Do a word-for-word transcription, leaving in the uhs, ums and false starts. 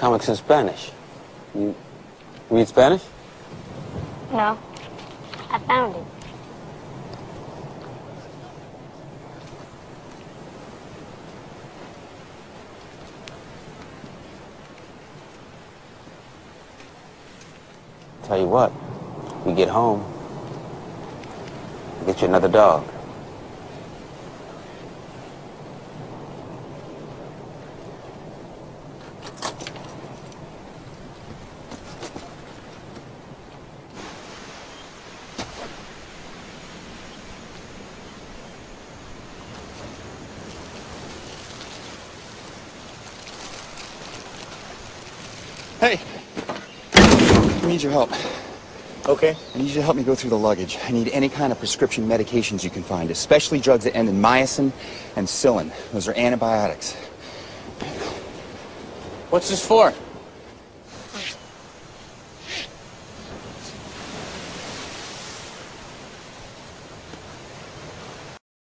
comics in Spanish. You read Spanish? No. I found it. Tell you what, we get home, get you another dog. Hey, I need your help. Okay. I need you to help me go through the luggage. I need any kind of prescription medications you can find, especially drugs that end in myosin and psyllin. Those are antibiotics. What's this for?